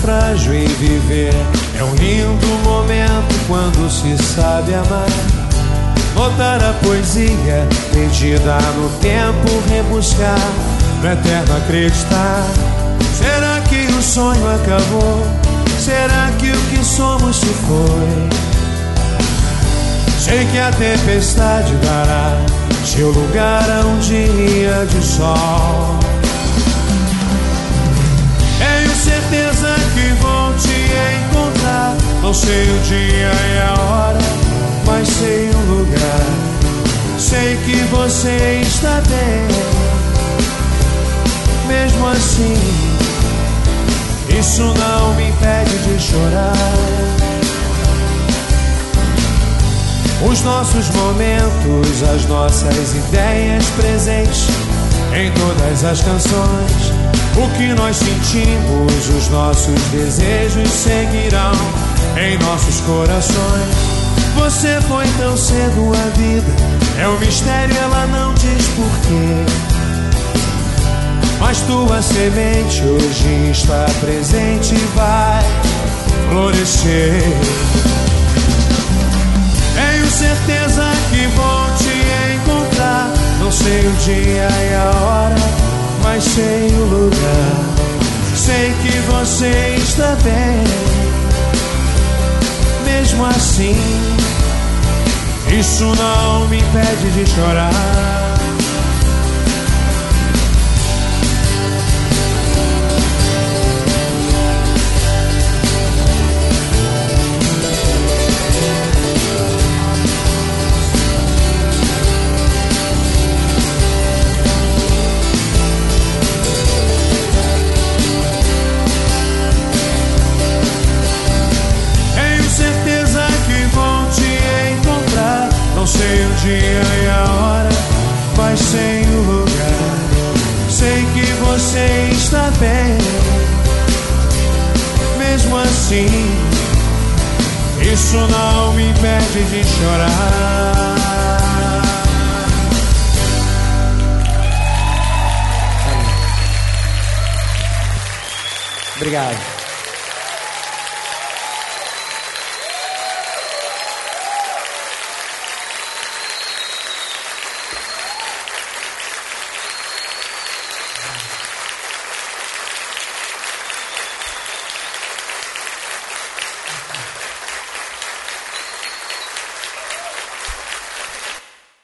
frágil em viver. É um lindo momento quando se sabe amar. Notar a poesia perdida no tempo, rebuscar, no eterno acreditar. Será que o sonho acabou? Será que o que somos se foi? Sei que a tempestade dará seu lugar a um dia de sol. Tenho certeza que vou te encontrar. Não sei o dia e a hora, mas sei o lugar. Sei que você está bem. Mesmo assim, isso não me impede de chorar. Os nossos momentos, as nossas ideias presentes em todas as canções. O que nós sentimos, os nossos desejos seguirão em nossos corações. Você foi tão cedo à vida, é um mistério, ela não diz porquê. Mas tua semente hoje está presente e vai florescer. Tenho certeza que vou te encontrar. Não sei o dia e a hora, mas sei o lugar. Sei que você está bem. Mesmo assim, isso não me impede de chorar. Sei o dia e a hora, mas sei o lugar. Sei que você está bem. Mesmo assim, isso não me impede de chorar. Obrigado.